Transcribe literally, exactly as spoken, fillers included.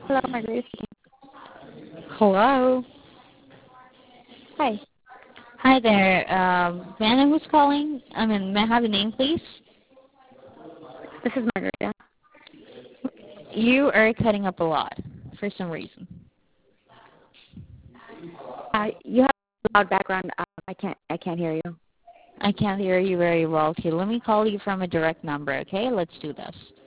Hello, Margarita speaking. Hello. Hi, Hi there. Um, may I know who's calling? I mean, may I have a name, please? this is Margarita. You are cutting up a lot for some reason. Uh, you have a loud background. Uh, I can't. I can't hear you. I can't hear you very well, too. Let me call you from a direct number, okay? Let's do this.